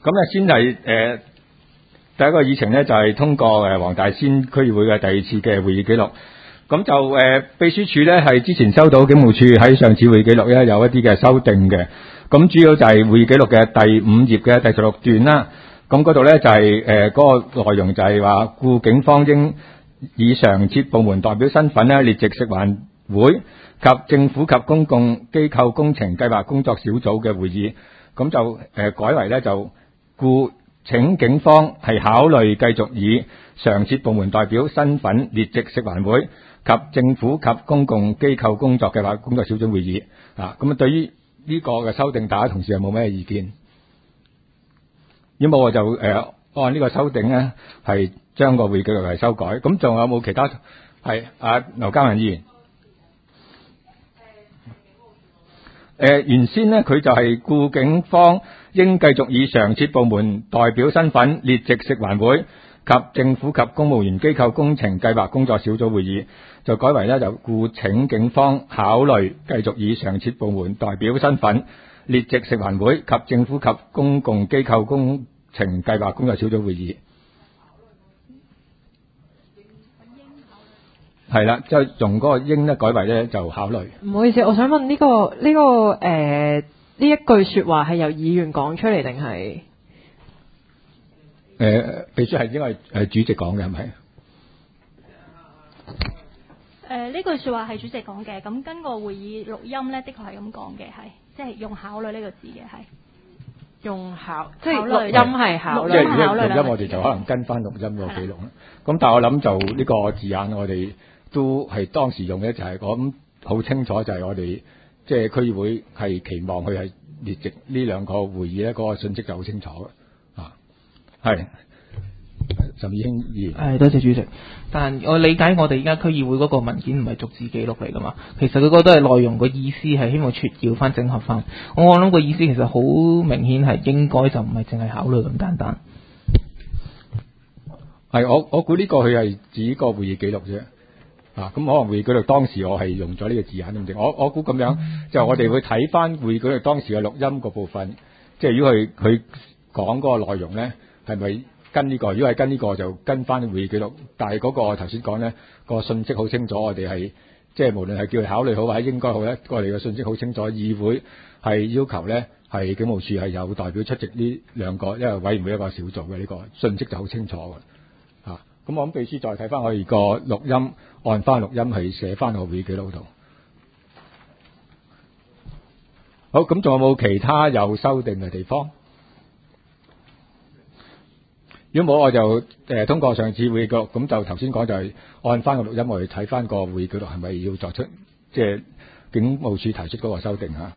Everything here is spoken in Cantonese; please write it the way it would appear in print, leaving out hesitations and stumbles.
咁先係第一個議程咧，就係通過黃大仙區議會嘅第二次嘅會議記錄。咁就秘書處咧係之前收到警務處喺上次會議記錄咧有一啲嘅修訂嘅。咁主要就係會議記錄嘅第5頁嘅第16段啦。咁嗰度咧就係嗰個內容就係話，故警方應以常設部門代表身份咧列席食環會及政府及公共機構工程計劃工作小組嘅會議。咁就改為咧就故請警方係考慮繼續以常設部門代表身份列席食環會及政府及公共機構工作計劃工作小組會議。咁對於呢個嘅修訂，大家同事有冇咩意見？如果冇我就按呢個修訂咧，係將個會議記錄係修改。咁仲有冇其他？係劉嘉文議員。原先咧佢就係故警方應繼續以常設部門代表身份列席食環會及政府及公務員機構工程計劃工作小組會議，就改為咧就故請警方考慮繼續以常設部門代表身份列席食環會及政府及公共機構工程計劃工作小組會議。係啦，即係用嗰個應咧改為咧就考慮。 唔好意思，我想問呢一句說話係由議員講出嚟定係？ 秘書係因為主席講嘅係咪？ 呢句說話係主席講嘅，咁跟個會議錄音咧，的確係咁講嘅，係即係用考慮呢個字嘅，係用即係錄音係考慮。 即係如果錄音，我哋就可能跟翻錄音個記錄啦。咁但係我諗就呢個字眼，我哋都係當時用嘅，就係講好清楚，就係我哋即係區議會係期望佢係列席呢兩個會議咧，嗰個信息就好清楚嘅。係岑議興議員。 多謝主席。但我理解我哋而家區議會嗰個文件唔係逐字記錄嚟噶嘛，其實佢嗰都係內容個意思係希望撮要翻整合翻。我諗個意思其實好明顯係應該就唔係淨係考慮咁簡單。 係我估呢個佢係指個會議記錄啫。咁可能會議記錄當時我係用咗呢個字眼，定我估咁樣就我哋會睇翻會議記錄當時嘅錄音個部分，即係如果佢講嗰個內容咧。係咪跟呢個？如果係跟呢個，就跟翻會議記錄。但係嗰個頭先講咧，個信息好清楚，我哋係即係無論係叫佢考慮好或者應該好咧，我哋嘅信息好清楚。議會係要求咧，係警務處係有代表出席呢兩個，因為委員會一個小組嘅呢個信息就好清楚嘅。咁我諗秘書再睇翻我哋個錄音，按翻錄音係寫翻個會議記錄度。好，咁仲有冇其他有修訂嘅地方？如果冇我就通過上次會議記錄，咁就頭先講就係按翻個錄音，我哋睇翻個會議記錄係咪要作出即係警務處提出嗰個修訂嚇。